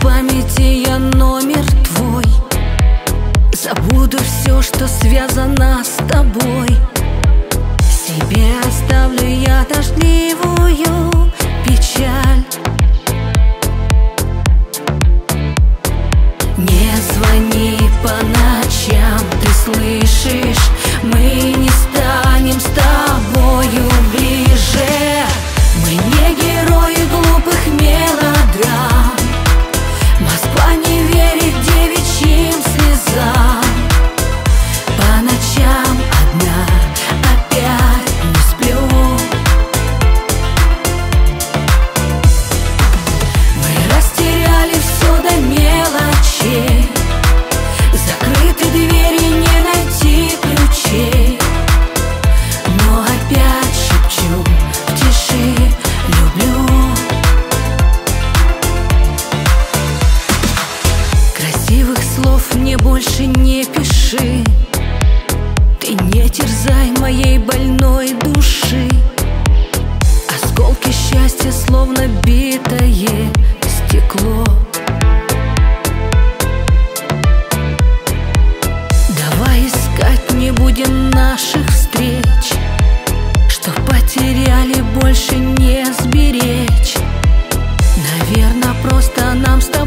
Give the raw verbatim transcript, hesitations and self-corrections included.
памяти я номер твой. Забуду все, что связано с тобой. Себе оставлю я дождливую печаль. Не звони по ночам, ты слышишь? Мы не станем с тобою ближе. Мы не герои глупых мелодрам. Москва не верит девичьим слезам. По ночам одна, опять не сплю. Мы растеряли все до мелочей. Закрыты двери, не найти ключей. Но опять шепчу в тиши: люблю. Красивых слов мне больше не пиши. Ты не терзай моей больной души. Осколки счастья, словно битое стекло. Давай искать не будем наших встреч. Что потеряли, больше не сберечь. Наверное, просто нам с тобой